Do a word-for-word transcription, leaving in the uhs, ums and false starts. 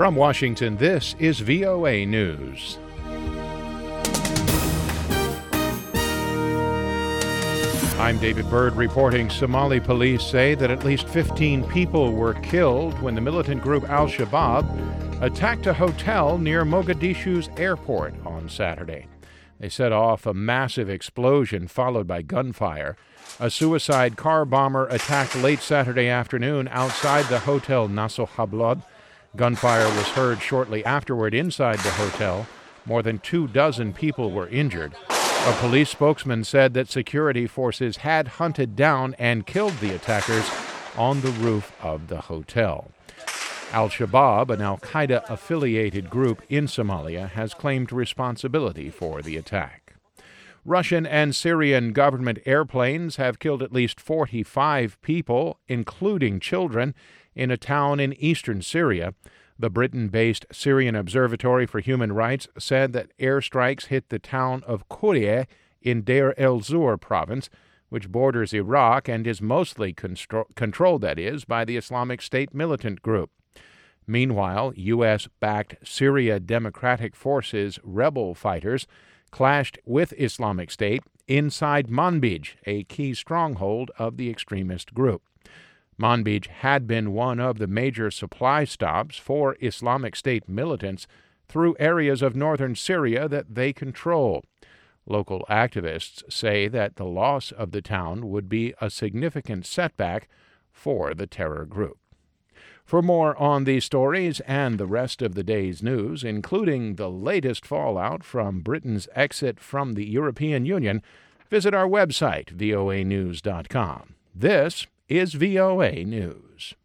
From Washington, this is V O A News. I'm David Byrd reporting. Somali police say that at least fifteen people were killed when the militant group Al-Shabaab attacked a hotel near Mogadishu's airport on Saturday. They set off a massive explosion followed by gunfire. A suicide car bomber attacked late Saturday afternoon outside the Hotel Naso Hablod. Gunfire was heard shortly afterward inside the hotel. More than two dozen people were injured. A police spokesman said that security forces had hunted down and killed the attackers on the roof of the hotel. Al-Shabaab, an al-Qaeda-affiliated group in Somalia, has claimed responsibility for the attack. Russian and Syrian government airplanes have killed at least forty-five people, including children, in a town in eastern Syria. The Britain-based Syrian Observatory for Human Rights said that airstrikes hit the town of Kourieh in Deir el-Zur province, which borders Iraq and is mostly constro- controlled, that is, by the Islamic State militant group. Meanwhile, U S-backed Syria Democratic Forces rebel fighters clashed with Islamic State inside Manbij, a key stronghold of the extremist group. Manbij had been one of the major supply stops for Islamic State militants through areas of northern Syria that they control. Local activists say that the loss of the town would be a significant setback for the terror group. For more on these stories and the rest of the day's news, including the latest fallout from Britain's exit from the European Union, visit our website, V O A news dot com. This is V O A News.